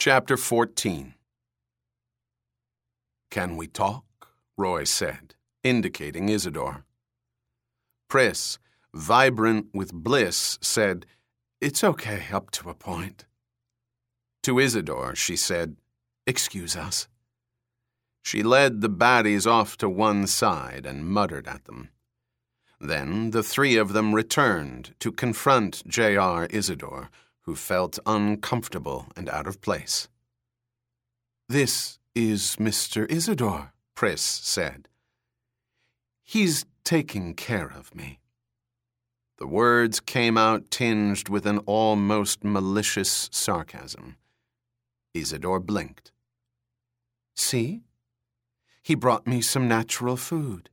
Chapter 14. "Can we talk?" Roy said, indicating Isidore. Pris, vibrant with bliss, said, "It's okay up to a point." To Isidore, she said, "Excuse us." She led the baddies off to one side and muttered at them. Then the three of them returned to confront J.R. Isidore, who felt uncomfortable and out of place. "This is Mr. Isidore," Pris said. "He's taking care of me." The words came out tinged with an almost malicious sarcasm. Isidore blinked. "See? He brought me some natural food."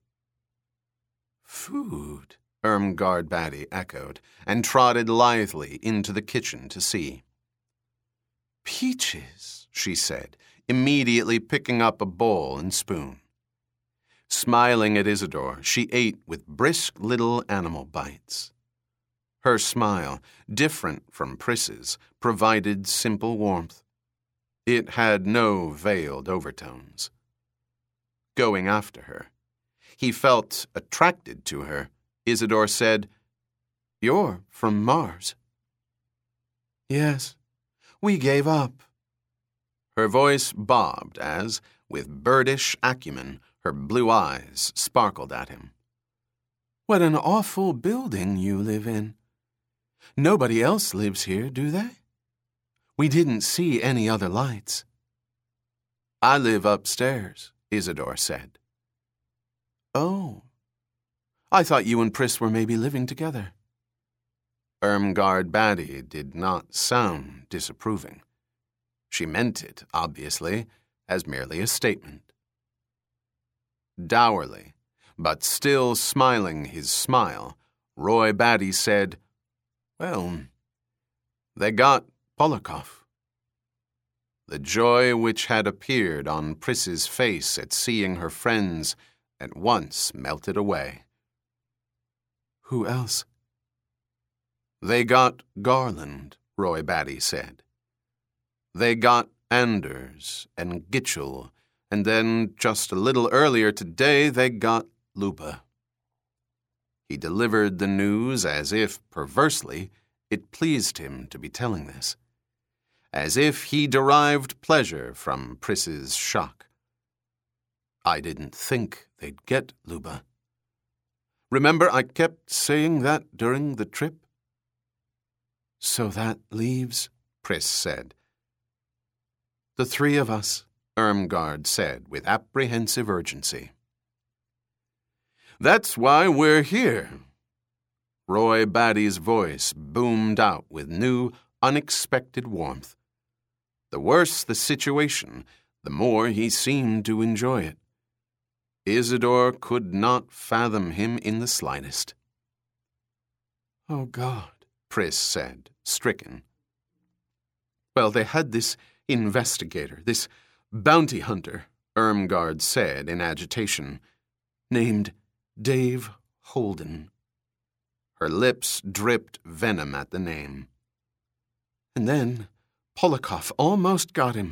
"Food?" Irmgard Baddie echoed, and trotted lithely into the kitchen to see. "Peaches," she said, immediately picking up a bowl and spoon. Smiling at Isidore, she ate with brisk little animal bites. Her smile, different from Pris's, provided simple warmth. It had no veiled overtones. Going after her, he felt attracted to her. Isidore said, "You're from Mars." "Yes, we gave up." Her voice bobbed as, with birdish acumen, her blue eyes sparkled at him. "What an awful building you live in. Nobody else lives here, do they? We didn't see any other lights." "I live upstairs," Isidore said. "Oh. I thought you and Pris were maybe living together." Irmgard Baddie did not sound disapproving. She meant it, obviously, as merely a statement. Dourly, but still smiling his smile, Roy Baddie said, "Well, they got Polikoff." The joy which had appeared on Pris's face at seeing her friends at once melted away. "Who else?" "They got Garland," Roy Baddie said. "They got Anders and Gitchell, and then, just a little earlier today, they got Luba." He delivered the news as if, perversely, it pleased him to be telling this, as if he derived pleasure from Pris's shock. "I didn't think they'd get Luba. Remember, I kept saying that during the trip?" "So that leaves," Pris said. "The three of us," Irmgard said with apprehensive urgency. "That's why we're here." Roy Baddie's voice boomed out with new, unexpected warmth. The worse the situation, the more he seemed to enjoy it. Isidore could not fathom him in the slightest. "Oh, God," Pris said, stricken. "Well, they had this investigator, this bounty hunter," Irmgard said in agitation, "named Dave Holden." Her lips dripped venom at the name. "And then Polikoff almost got him."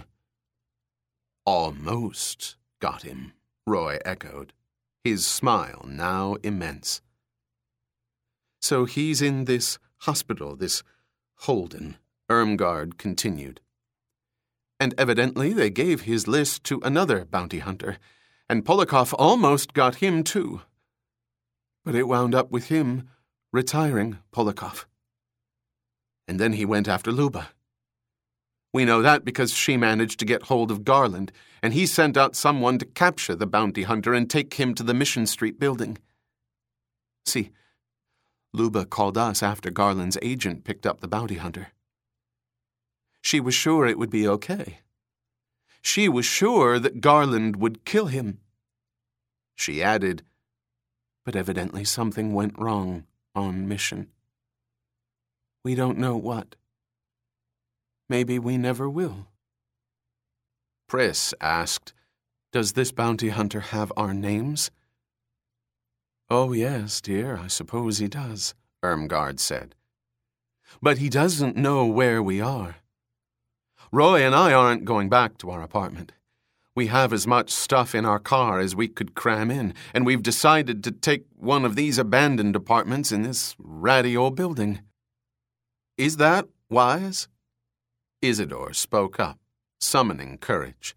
"Almost got him," Roy echoed, his smile now immense. "So he's in this hospital, this Holden," Irmgard continued. "And evidently they gave his list to another bounty hunter, and Polikoff almost got him too. But it wound up with him retiring Polikoff. And then he went after Luba. We know that because she managed to get hold of Garland, and he sent out someone to capture the bounty hunter and take him to the Mission Street building. See, Luba called us after Garland's agent picked up the bounty hunter. She was sure it would be okay. She was sure that Garland would kill him." She added, "But evidently something went wrong on Mission. We don't know what. Maybe we never will." Pris asked, "Does this bounty hunter have our names?" "Oh, yes, dear, I suppose he does," Irmgard said. "But he doesn't know where we are. Roy and I aren't going back to our apartment. We have as much stuff in our car as we could cram in, and we've decided to take one of these abandoned apartments in this ratty old building. Is that wise? Isidore spoke up, summoning courage.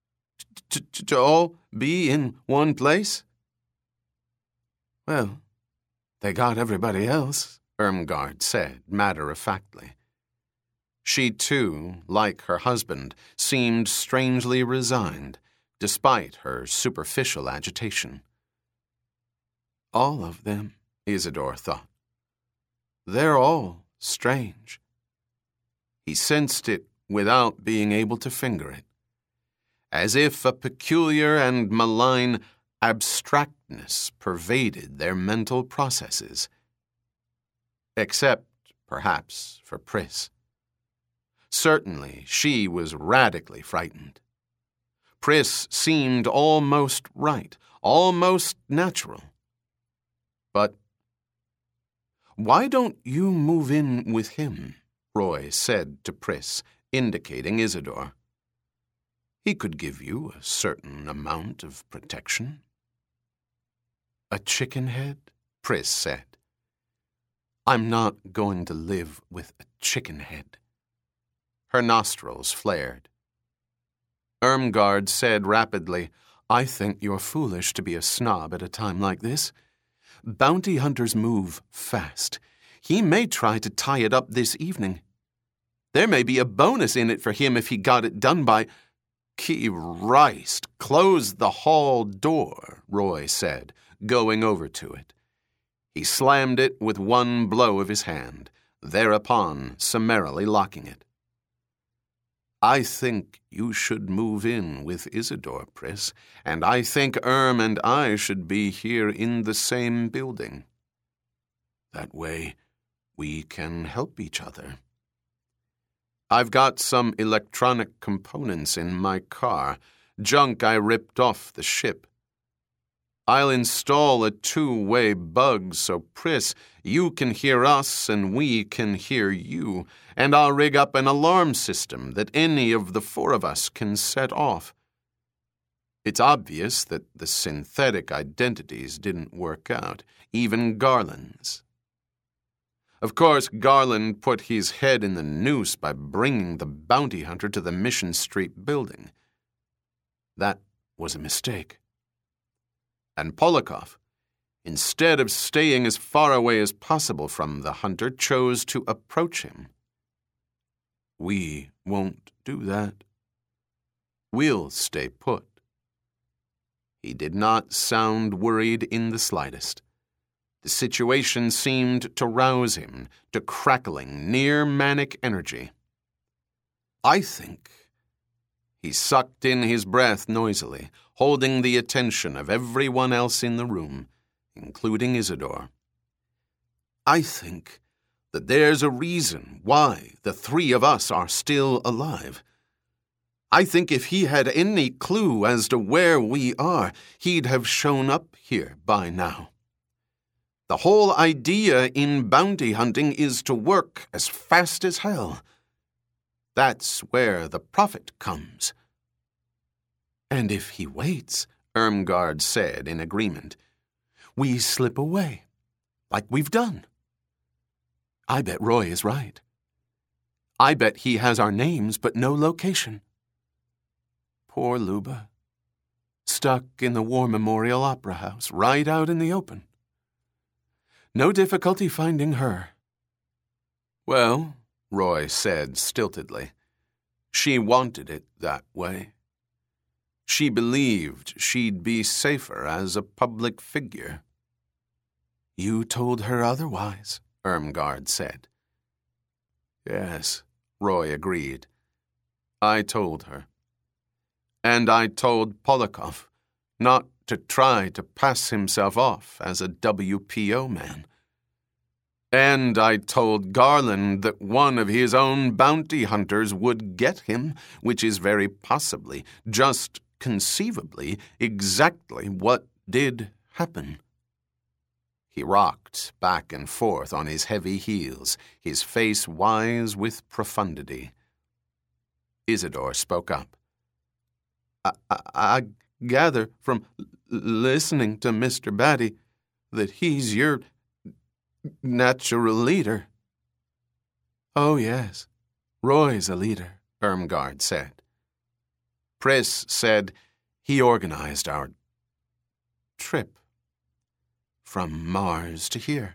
To all be in one place? Well, they got everybody else, Irmgard said matter-of-factly. She, too, like her husband, seemed strangely resigned, despite her superficial agitation. All of them, Isidore thought. They're all strange. He sensed it without being able to finger it, as if a peculiar and malign abstractness pervaded their mental processes. Except, perhaps, for Pris. Certainly, she was radically frightened. Pris seemed almost right, almost natural. But, "Why don't you move in with him?" Roy said to Pris, indicating Isidore. "He could give you a certain amount of protection." "A chicken head?" Pris said. "I'm not going to live with a chicken head." Her nostrils flared. Irmgard said rapidly, "I think you're foolish to be a snob at a time like this. Bounty hunters move fast. He may try to tie it up this evening. There may be a bonus in it for him if he got it done by—" "Christ, close the hall door," Roy said, going over to it. He slammed it with one blow of his hand, thereupon summarily locking it. "I think you should move in with Isidore, Pris, and I think Irm and I should be here in the same building. That way, we can help each other. I've got some electronic components in my car, junk I ripped off the ship. I'll install a two-way bug so, Pris, you can hear us and we can hear you, and I'll rig up an alarm system that any of the four of us can set off. It's obvious that the synthetic identities didn't work out, even Garland's. Of course, Garland put his head in the noose by bringing the bounty hunter to the Mission Street building. That was a mistake. And Polikoff, instead of staying as far away as possible from the hunter, chose to approach him. We won't do that. We'll stay put." He did not sound worried in the slightest. The situation seemed to rouse him to crackling, near-manic energy. "I think—" He sucked in his breath noisily, holding the attention of everyone else in the room, including Isidore. "I think that there's a reason why the three of us are still alive. I think if he had any clue as to where we are, he'd have shown up here by now. The whole idea in bounty hunting is to work as fast as hell. That's where the profit comes." "And if he waits," Irmgard said in agreement, "we slip away, like we've done. I bet Roy is right. I bet he has our names but no location. Poor Luba, stuck in the War Memorial Opera House, right out in the open. No difficulty finding her." "Well," Roy said stiltedly, "she wanted it that way. She believed she'd be safer as a public figure." "You told her otherwise," Irmgard said. "Yes," Roy agreed. "I told her. And I told Polikoff not to try to pass himself off as a WPO man. And I told Garland that one of his own bounty hunters would get him, which is very possibly, just conceivably, exactly what did happen." He rocked back and forth on his heavy heels, his face wise with profundity. Isidore spoke up. I gather from listening to Mr. Batty that he's your natural leader. Oh, yes, Roy's a leader, Irmgard said. Pris said he organized our trip from Mars to here.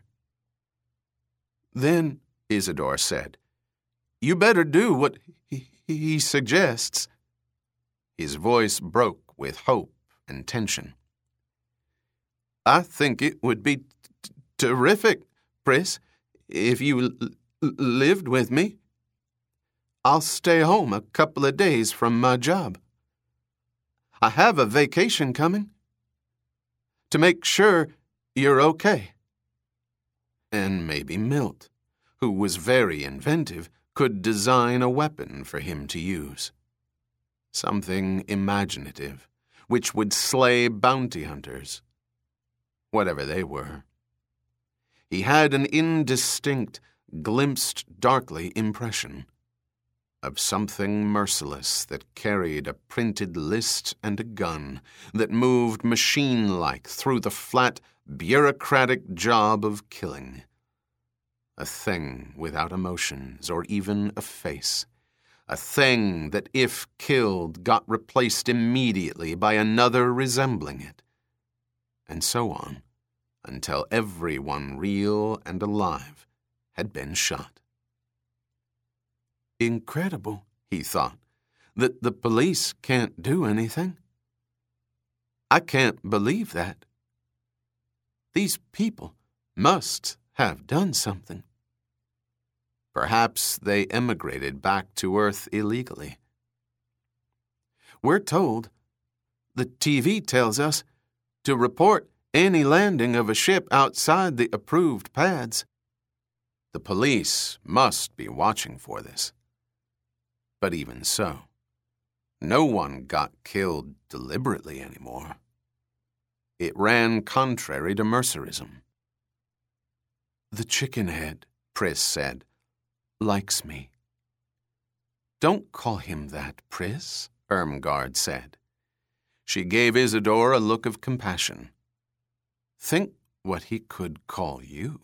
Then, Isidore said, you better do what he suggests. His voice broke with hope and tension. I think it would be terrific, Pris, if you lived with me. I'll stay home a couple of days from my job. I have a vacation coming to make sure you're okay. And maybe Milt, who was very inventive, could design a weapon for him to use. Something imaginative, which would slay bounty hunters, whatever they were. He had an indistinct, glimpsed darkly impression of something merciless that carried a printed list and a gun, that moved machine-like through the flat, bureaucratic job of killing. A thing without emotions or even a face. A thing that, if killed, got replaced immediately by another resembling it. And so on, until everyone real and alive had been shot. Incredible, he thought, that the police can't do anything. I can't believe that. These people must have done something. Perhaps they emigrated back to Earth illegally. We're told, the TV tells us, to report any landing of a ship outside the approved pads. The police must be watching for this. But even so, no one got killed deliberately anymore. It ran contrary to mercerism. The chickenhead, Pris said, likes me. Don't call him that, Pris, Irmgard said. She gave Isidore a look of compassion. Think what he could call you.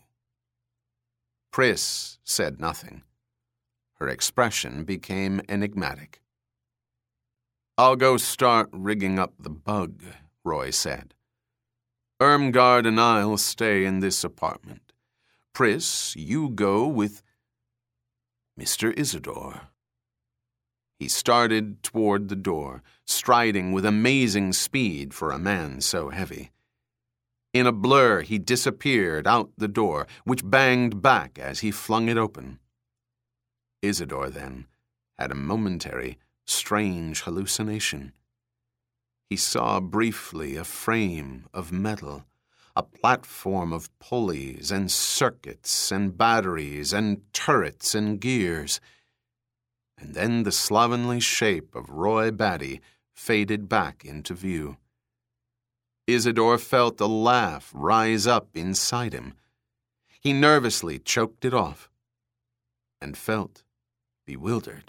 Pris said nothing. Her expression became enigmatic. I'll go start rigging up the bug, Roy said. Irmgard and I'll stay in this apartment. Pris, you go with Mr. Isidore. He started toward the door, striding with amazing speed for a man so heavy. In a blur, he disappeared out the door, which banged back as he flung it open. Isidore, then, had a momentary, strange hallucination. He saw briefly a frame of metal, a platform of pulleys and circuits and batteries and turrets and gears. And then the slovenly shape of Roy Batty faded back into view. Isidore felt a laugh rise up inside him. He nervously choked it off and felt bewildered.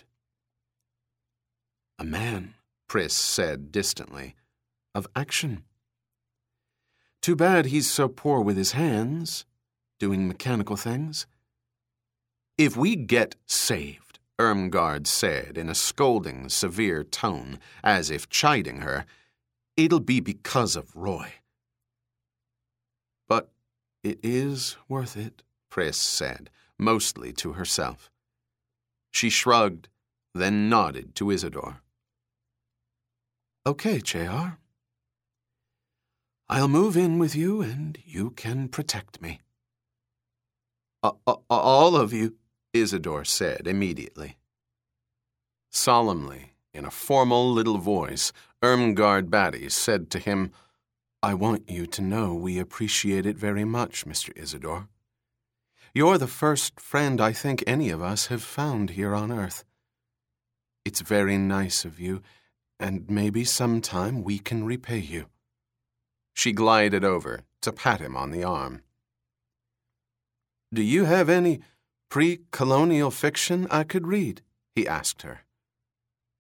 A man, Pris said distantly, of action. Too bad he's so poor with his hands, doing mechanical things. If we get saved, Irmgard said in a scolding, severe tone, as if chiding her, it'll be because of Roy. But it is worth it, Pris said, mostly to herself. She shrugged, then nodded to Isidore. Okay, J.R. I'll move in with you and you can protect me. All of you, Isidore said immediately. Solemnly, in a formal little voice, Irmgard Batty said to him, I want you to know we appreciate it very much, Mr. Isidore. You're the first friend I think any of us have found here on Earth. It's very nice of you, and maybe sometime we can repay you. She glided over to pat him on the arm. Do you have any pre-colonial fiction I could read? He asked her.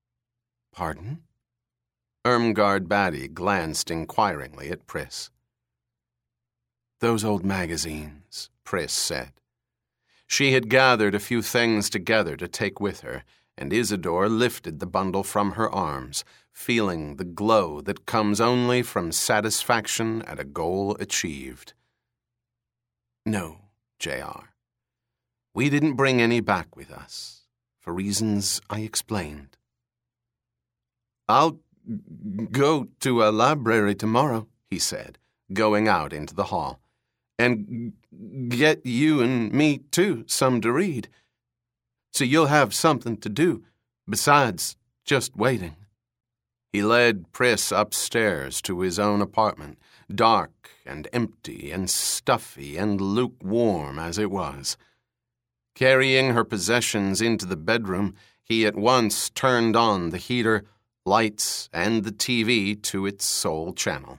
Pardon? Irmgard Batty glanced inquiringly at Pris. Those old magazines, Pris said. She had gathered a few things together to take with her, and Isidore lifted the bundle from her arms, feeling the glow that comes only from satisfaction at a goal achieved. No, J.R. We didn't bring any back with us, for reasons I explained. I'll go to a library tomorrow, he said, going out into the hall, and get you and me, too, some to read. So you'll have something to do, besides just waiting. He led Pris upstairs to his own apartment, dark and empty and stuffy and lukewarm as it was. Carrying her possessions into the bedroom, he at once turned on the heater, lights, and the TV to its sole channel.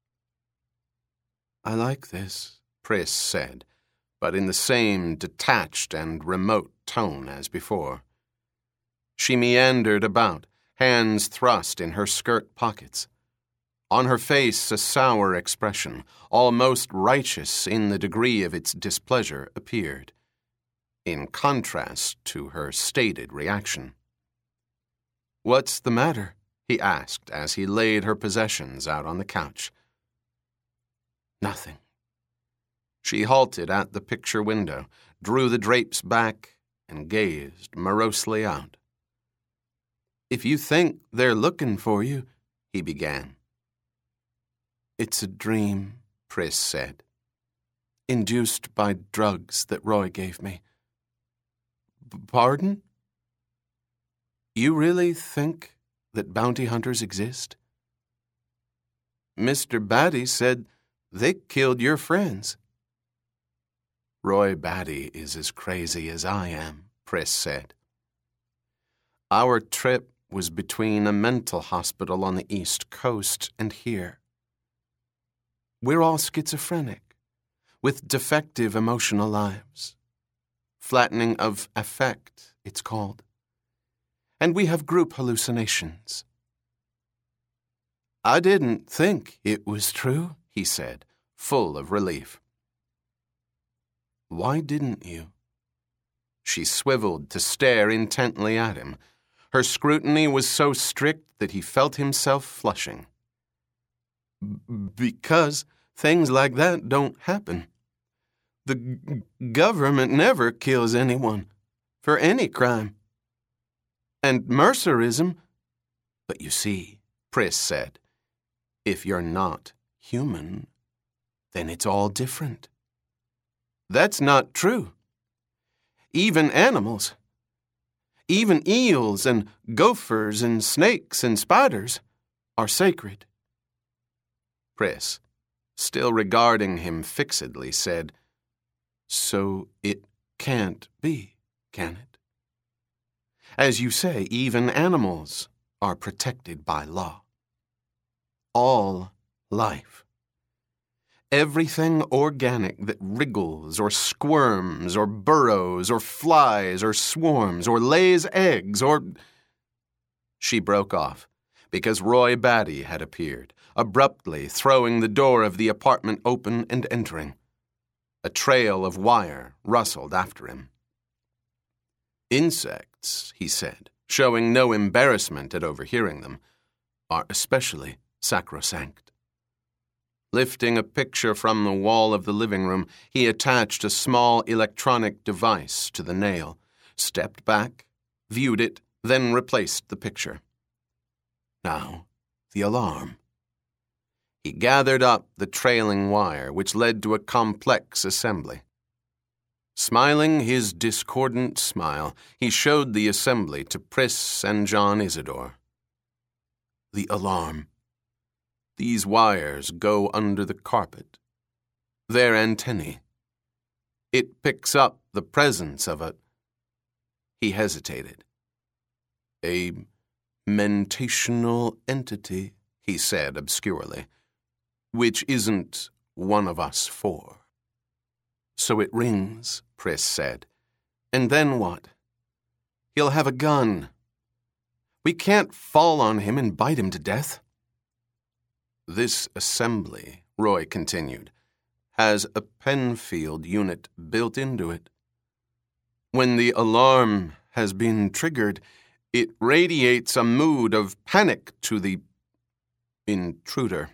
I like this, Pris said, but in the same detached and remote tone as before. She meandered about, hands thrust in her skirt pockets. On her face a sour expression, almost righteous in the degree of its displeasure, appeared, in contrast to her stated reaction. What's the matter? He asked as he laid her possessions out on the couch. Nothing. She halted at the picture window, drew the drapes back, and gazed morosely out. If you think they're looking for you, he began. It's a dream, Pris said, induced by drugs that Roy gave me. Pardon? You really think that bounty hunters exist? Mr. Batty said they killed your friends. Roy Batty is as crazy as I am, Pris said. Our trip was between a mental hospital on the East Coast and here. We're all schizophrenic, with defective emotional lives. Flattening of affect, it's called. And we have group hallucinations. I didn't think it was true, he said, full of relief. Why didn't you? She swiveled to stare intently at him. Her scrutiny was so strict that he felt himself flushing. Because things like that don't happen. The government never kills anyone for any crime. And mercerism... But you see, Pris said, if you're not human, then it's all different. That's not true. Even animals, even eels and gophers and snakes and spiders are sacred. Pris, still regarding him fixedly, said, So it can't be, can it? As you say, even animals are protected by law. All life. Everything organic that wriggles or squirms or burrows or flies or swarms or lays eggs or... She broke off because Roy Batty had appeared, abruptly throwing the door of the apartment open and entering. A trail of wire rustled after him. Insects, he said, showing no embarrassment at overhearing them, are especially sacrosanct. Lifting a picture from the wall of the living room, he attached a small electronic device to the nail, stepped back, viewed it, then replaced the picture. Now, the alarm. He gathered up the trailing wire, which led to a complex assembly. Smiling his discordant smile, he showed the assembly to Pris and John Isidore. The alarm. These wires go under the carpet. They're antennae. It picks up the presence of a... He hesitated. A mentational entity, he said obscurely, which isn't one of us four. So it rings, Pris said. And then what? He'll have a gun. We can't fall on him and bite him to death. This assembly, Roy continued, has a Penfield unit built into it. When the alarm has been triggered, it radiates a mood of panic to the intruder.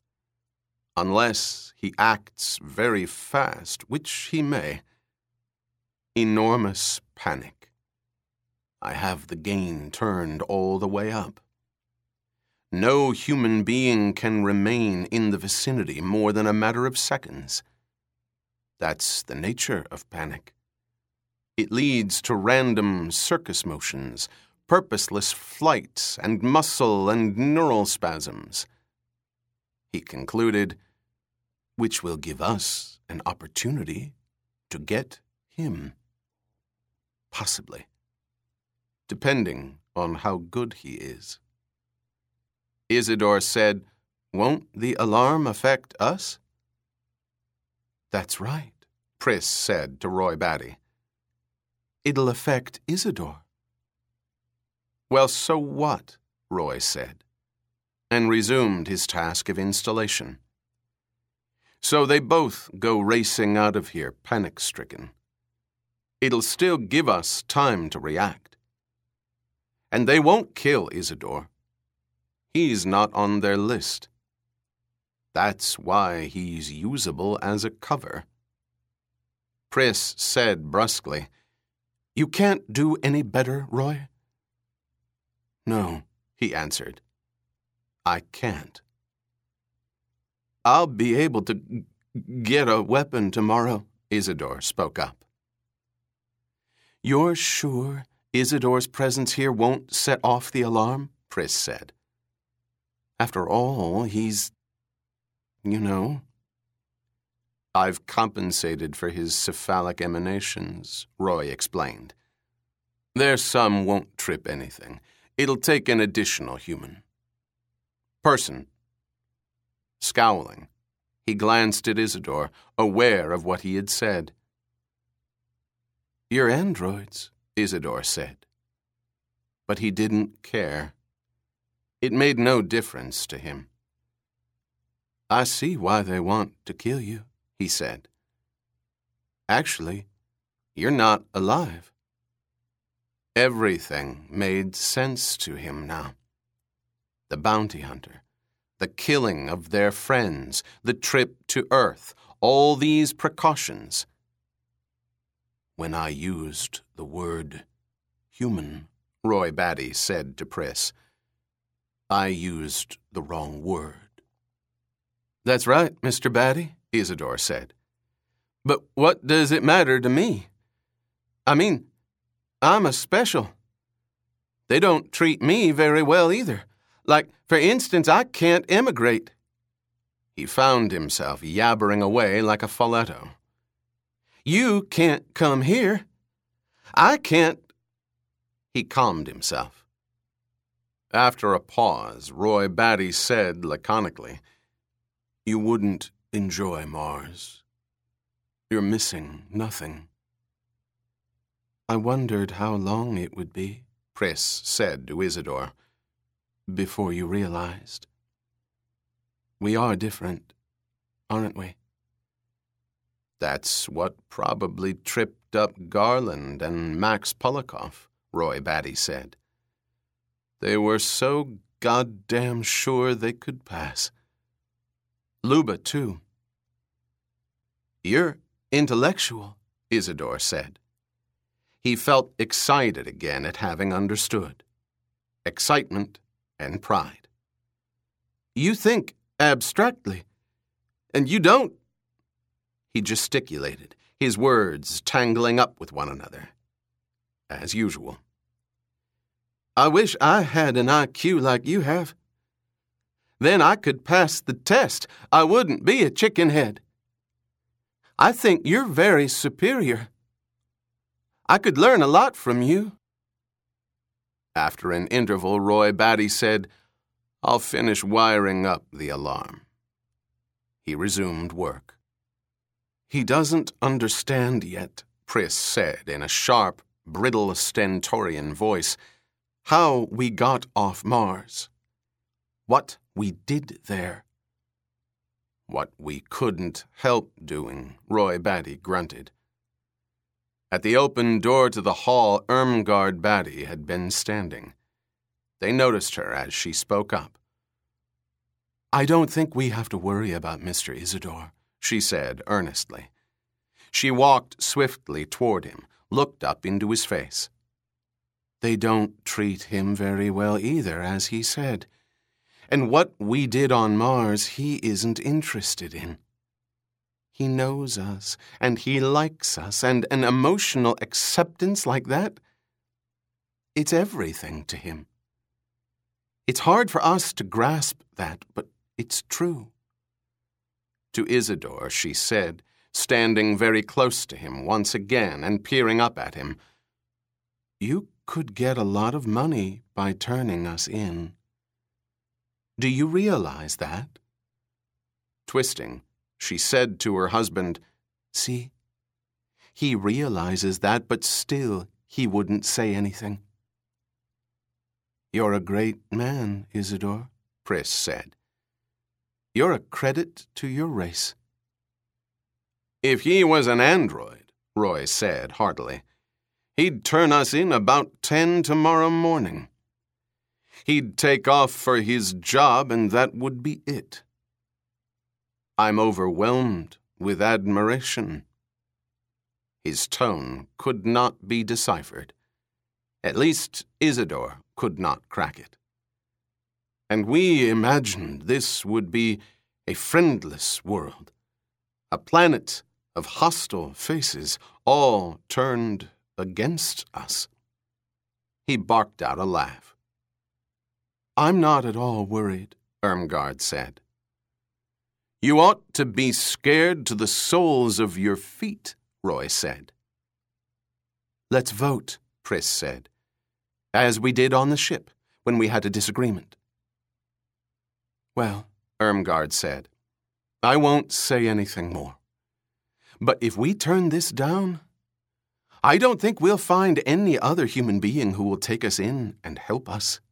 Unless he acts very fast, which he may. Enormous panic. I have the gain turned all the way up. No human being can remain in the vicinity more than a matter of seconds. That's the nature of panic. It leads to random circus motions, purposeless flights, and muscle and neural spasms. He concluded, which will give us an opportunity to get him. Possibly. Depending on how good he is. Isidore said, "Won't the alarm affect us?" "That's right," Pris said to Roy Batty. "It'll affect Isidore." "Well, so what?" Roy said, and resumed his task of installation. So they both go racing out of here, panic-stricken. It'll still give us time to react. And they won't kill Isidore. He's not on their list. That's why he's usable as a cover. Pris said brusquely, "You can't do any better, Roy?" "No," he answered. "I can't." "I'll be able to get a weapon tomorrow," Isidore spoke up. "You're sure Isidore's presence here won't set off the alarm?" Pris said. "After all, he's, I've compensated for his cephalic emanations," Roy explained. "Their sum won't trip anything. It'll take an additional human. Person." Scowling, he glanced at Isidore, aware of what he had said. "You're androids," Isidore said. But he didn't care. It made no difference to him. "I see why they want to kill you," he said. "Actually, you're not alive." Everything made sense to him now. The bounty hunter, the killing of their friends, the trip to Earth, all these precautions. "When I used the word human," Roy Batty said to Pris, "I used the wrong word." "That's right, Mr. Batty," Isidore said. "But what does it matter to me? I mean, I'm a special. They don't treat me very well either. Like, for instance, I can't emigrate." He found himself yabbering away like a falsetto. "You can't come here. I can't." He calmed himself. After a pause, Roy Batty said laconically, "You wouldn't enjoy Mars. You're missing nothing." "I wondered how long it would be," Pris said to Isidore, "before you realized. We are different, aren't we?" "That's what probably tripped up Garland and Max Polikoff," Roy Batty said. "They were so goddamn sure they could pass. Luba, too." "You're intellectual," Isidore said. He felt excited again at having understood. Excitement and pride. "You think abstractly, and you don't." He gesticulated, his words tangling up with one another. As usual. "I wish I had an IQ like you have. Then I could pass the test. I wouldn't be a chickenhead. I think you're very superior. I could learn a lot from you." After an interval, Roy Batty said, "I'll finish wiring up the alarm." He resumed work. "He doesn't understand yet," Pris said in a sharp, brittle stentorian voice, how we got off Mars. What we did there. What we couldn't help doing, Roy Batty grunted. At the open door to the hall, Irmgard Batty had been standing. They noticed her as she spoke up. "I don't think we have to worry about Mr. Isidore," she said earnestly. She walked swiftly toward him, looked up into his face. "They don't treat him very well either, as he said. And what we did on Mars, he isn't interested in. He knows us, and he likes us, and an emotional acceptance like that, it's everything to him. It's hard for us to grasp that, but it's true." To Isidore, she said, standing very close to him once again and peering up at him, "You could get a lot of money by turning us in. Do you realize that?" Twisting, she said to her husband, "See, he realizes that, but still he wouldn't say anything." "You're a great man, Isidore," Pris said. "You're a credit to your race." "If he was an android," Roy said heartily, "he'd turn us in about 10 tomorrow morning. He'd take off for his job, and that would be it. I'm overwhelmed with admiration." His tone could not be deciphered. At least Isidore could not crack it. "And we imagined this would be a friendless world, a planet of hostile faces, all turned against us." He barked out a laugh. "I'm not at all worried," Irmgard said. "You ought to be scared to the soles of your feet," Roy said. "Let's vote," Pris said, "as we did on the ship when we had a disagreement." "Well," Irmgard said, "I won't say anything more. But if we turn this down, I don't think we'll find any other human being who will take us in and help us.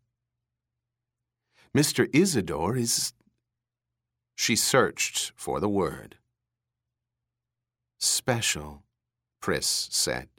Mr. Isidore is—" She searched for the word. "Special," Pris said.